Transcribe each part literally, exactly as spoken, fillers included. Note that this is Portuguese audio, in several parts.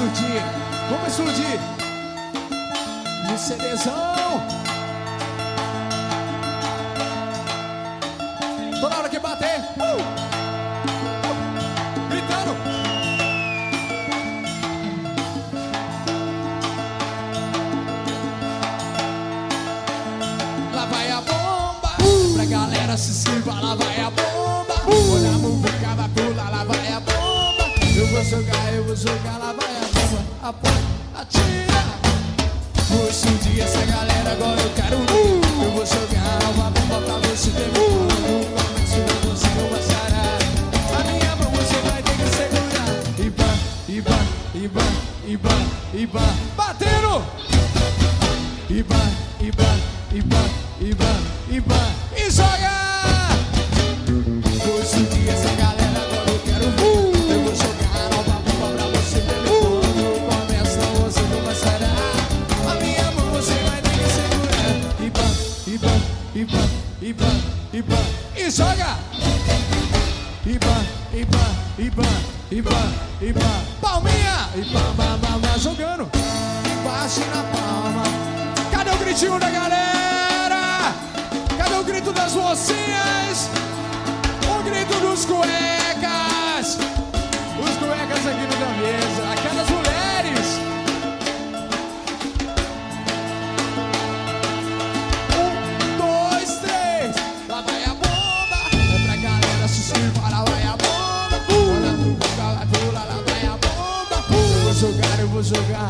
explodir, vamos explodir. No CDzão. Toda hora que bater, uh! Gritando. Lá vai a bomba, uh! Pra galera se inscreva, lá vai a bomba. uh! Olha a música vai pular, lá vai a bomba. Eu vou jogar, eu vou jogar, lá vai a bomba. Aponta, atira. Vou explodir essa galera, agora eu quero ver. uh! Eu vou jogar uma bomba pra você ter uh! Você não vai sarar. A minha mão você vai ter que segurar. Iba, Iba, Iba, Iba, Iba, batendo. Iba, Iba, Iba, Iba, Iba, e joga. Vou explodir essa galera, agora eu quero ver. uh! Eu vou jogar nova bomba pra você ver. uh! Quando começa você não vai sarar. A minha mão você vai ter que segurar. Iba, Iba, Iba, Iba, Iba, e joga. Iba, Iba, Iba, Iba, Iba, palminha. Iba, Iba, Iba, jogando. Bate na palma. Cadê o gritinho da galera? Cadê o grito das mocinhas? O grito dos cuecas. Os cuecas aqui no da mesa. Aquelas mulheres. Um, dois, três. Lá vai a bomba. É pra galera se inscrever. Lá vai a bomba. Olha no boca, vai pular. Lá vai a bomba. Eu vou jogar, eu vou jogar.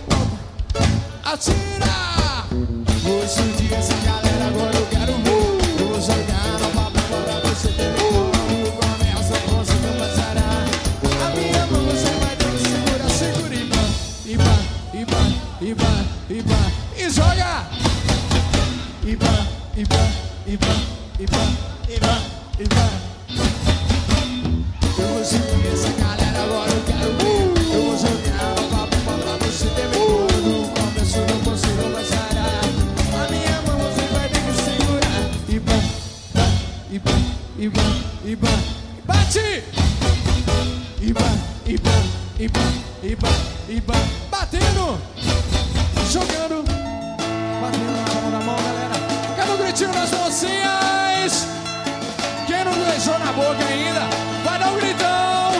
Atira! Vou explodir essa galera, agora eu quero ver. Eu vou jogar nova bomba pra você ter. Quando começa você não vai sarar. A minha mão você vai ter que segurar. Segura, Iba, Iba, Iba, Iba, Iba, e joga! Iba, Iba, Iba, Iba, Iba, Iba. Eu vou explodir essa galera, agora eu quero ver. Eu vou jogar nova bomba pra você ter. Quando começa não consigo mais parar. A minha mão você vai ter que segurar. Iba, Iba, Iba, Iba, bate! Iba, Iba, Iba, Iba, Iba, batendo! Jogando! Batendo na mão, na mão, galera. Cadê o gritinho das mocinhas? Quem não beijou na boca ainda, vai dar um gritão!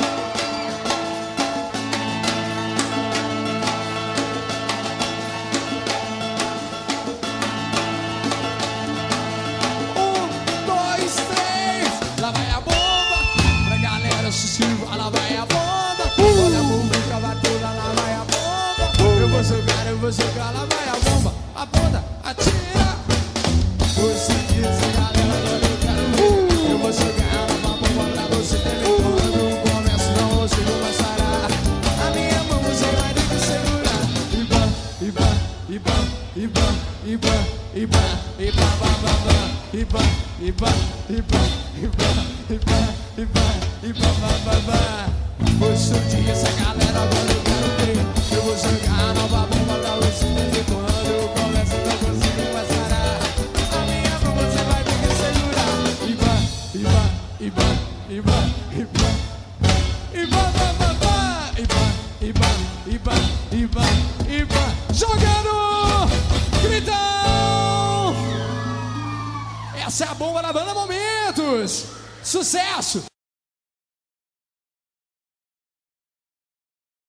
Um, dois, três. Lá vai a bomba. Pra galera se inscrever, lá vai a bomba. Olha a música vai pular, lá vai a bomba. Eu vou jogar, eu vou jogar, lá vai a bomba. Aponta, atira. Vou seguir essa galera, agora eu quero ver. Eu vou jogar uma bomba pra você ter. Quando começa não você não vai sarar. A minha mão você vai ter que segurar. Iba, Iba, Iba, Iba, Iba, Iba, Iba, Iba, Iba, Iba, Iba, Iba, Iba, Iba, Iba, Iba. Vou explodir essa galera, agora eu quero ver. Eu vou jogar nova bomba pra você ter. Quando começa não consigo mais parar. A minha mão você vai ter que segurar. Iba, Iba, Iba, Iba, Iba, Iba, Iba, Iba, Iba, Iba, Iba, jogando! Gritão! Essa é a bomba da banda Momentos! Sucesso!